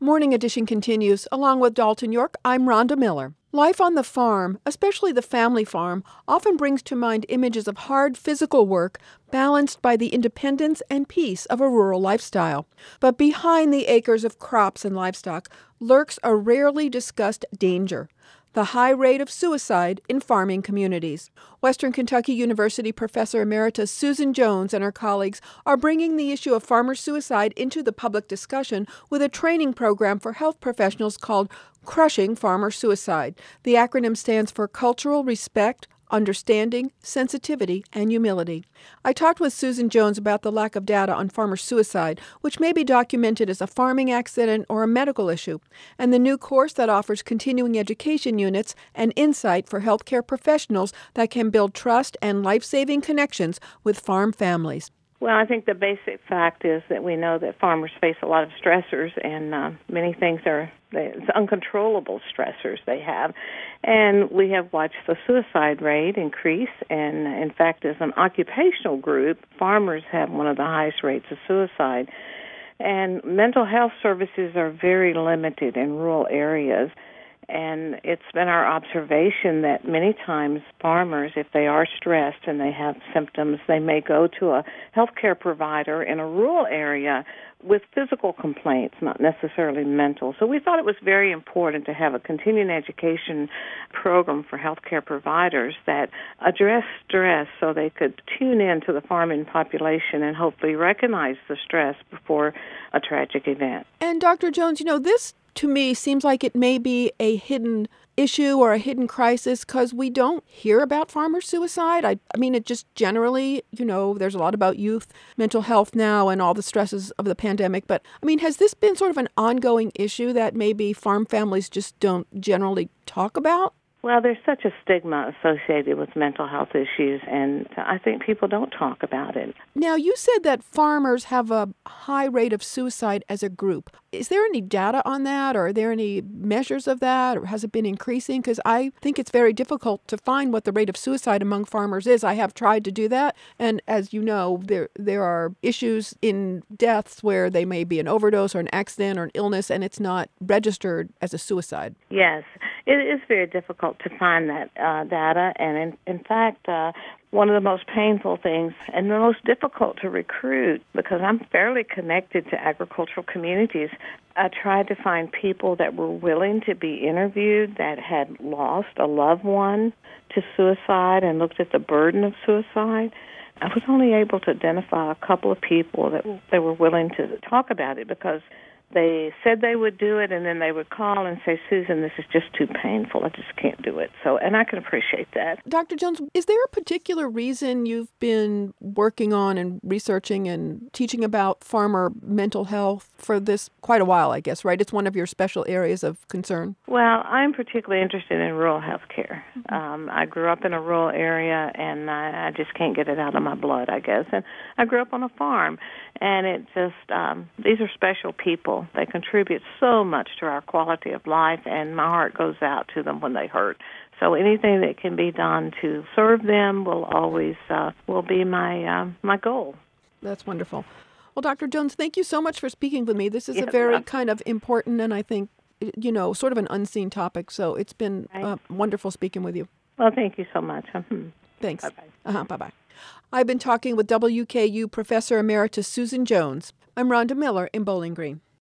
Morning Edition continues. Along with Dalton York, I'm Rhonda Miller. Life on the farm, especially the family farm, often brings to mind images of hard physical work balanced by the independence and peace of a rural lifestyle. But behind the acres of crops and livestock lurks a rarely discussed danger: the high rate of suicide in farming communities. Western Kentucky University Professor Emeritus Susan Jones and her colleagues are bringing the issue of farmer suicide into the public discussion with a training program for health professionals called Crushing Farmer Suicide. The acronym stands for Cultural Respect, Understanding, Sensitivity, and Humility. I talked with Susan Jones about the lack of data on farmer suicide, which may be documented as a farming accident or a medical issue, and the new course that offers continuing education units and insight for healthcare professionals that can build trust and life-saving connections with farm families. Well, I think the basic fact is that we know that farmers face a lot of stressors, and many things it's uncontrollable stressors they have. And we have watched the suicide rate increase, and in fact, as an occupational group, farmers have one of the highest rates of suicide. And mental health services are very limited in rural areas. And it's been our observation that many times farmers, if they are stressed and they have symptoms, they may go to a healthcare provider in a rural area with physical complaints, not necessarily mental. So we thought it was very important to have a continuing education program for healthcare providers that address stress so they could tune in to the farming population and hopefully recognize the stress before a tragic event. And Dr. Jones, this to me seems like it may be a hidden issue or a hidden crisis because we don't hear about farmer suicide. I mean, it just generally, there's a lot about youth mental health now and all the stresses of the pandemic. But, has this been sort of an ongoing issue that maybe farm families just don't generally talk about? Well, there's such a stigma associated with mental health issues, and I think people don't talk about it. Now, you said that farmers have a high rate of suicide as a group. Is there any data on that, or are there any measures of that, or has it been increasing? Because I think it's very difficult to find what the rate of suicide among farmers is. I have tried to do that, and as you know, there are issues in deaths where they may be an overdose or an accident or an illness, and it's not registered as a suicide. Yes, it is very difficult to find that data, and in fact, one of the most painful things and the most difficult to recruit, because I'm fairly connected to agricultural communities, I tried to find people that were willing to be interviewed that had lost a loved one to suicide and looked at the burden of suicide. I was only able to identify a couple of people that they were willing to talk about it because they said they would do it, and then they would call and say, Susan, this is just too painful. I just can't do it. So, and I can appreciate that. Dr. Jones, is there a particular reason you've been working on and researching and teaching about farmer mental health for this quite a while, I guess, right? It's one of your special areas of concern. Well, I'm particularly interested in rural health care. I grew up in a rural area, and I just can't get it out of my blood, I guess. And I grew up on a farm, and it just, these are special people. They contribute so much to our quality of life, and my heart goes out to them when they hurt. So anything that can be done to serve them will always will be my goal. That's wonderful. Well, Dr. Jones, thank you so much for speaking with me. This is a very kind of important and I think, sort of an unseen topic. So it's been wonderful speaking with you. Well, thank you so much. Thanks. Bye-bye. Bye-bye. I've been talking with WKU Professor Emeritus Susan Jones. I'm Rhonda Miller in Bowling Green.